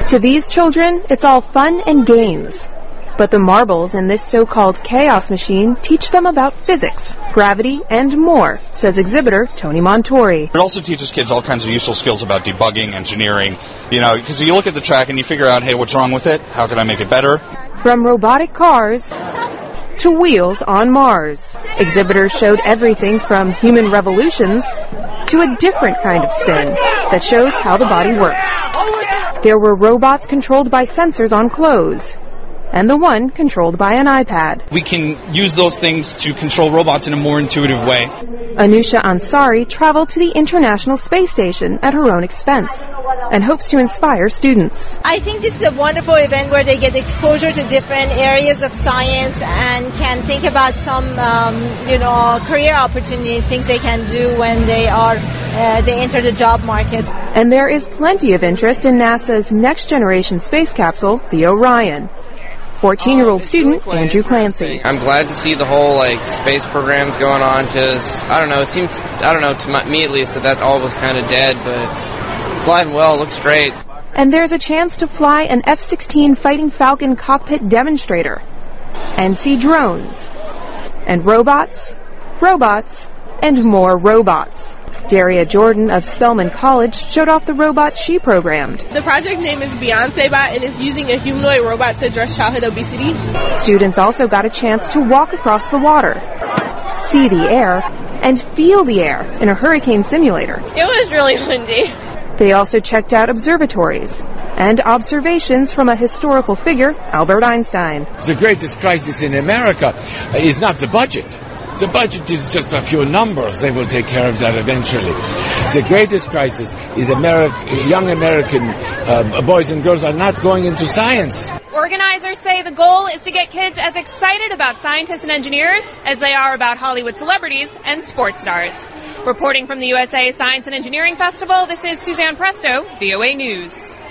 To these children, it's all fun and games. But the marbles in this so-called chaos machine teach them about physics, gravity, and more, says exhibitor Tony Montori. It also teaches kids all kinds of useful skills about debugging, engineering, because you look at the track and you figure out, hey, what's wrong with it? How can I make it better? From robotic cars to wheels on Mars, exhibitors showed everything from human revolutions to a different kind of spin that shows how the body works. There were robots controlled by sensors on clothes, and the one controlled by an iPad. We can use those things to control robots in a more intuitive way. Anusha Ansari traveled to the International Space Station at her own expense and hopes to inspire students. I think this is a wonderful event where they get exposure to different areas of science and can think about some, career opportunities, things they can do when they enter the job market. And there is plenty of interest in NASA's next-generation space capsule, the Orion. 14-year-old student Andrew Clancy. I'm glad to see the whole space programs going on because it seems to me at least that all was kind of dead, but it's alive and well. It looks great. And there's a chance to fly an F-16 Fighting Falcon cockpit demonstrator and see drones and robots, and more robots. Daria Jordan of Spelman College showed off the robot she programmed. The project name is Beyonce Bot and is using a humanoid robot to address childhood obesity. Students also got a chance to walk across the water, see the air, and feel the air in a hurricane simulator. It was really windy. They also checked out observatories and observations from a historical figure, Albert Einstein. The greatest crisis in America is not the budget. The budget is just a few numbers. They will take care of that eventually. The greatest crisis is young American boys and girls are not going into science. Organizers say the goal is to get kids as excited about scientists and engineers as they are about Hollywood celebrities and sports stars. Reporting from the USA Science and Engineering Festival, this is Suzanne Presto, VOA News.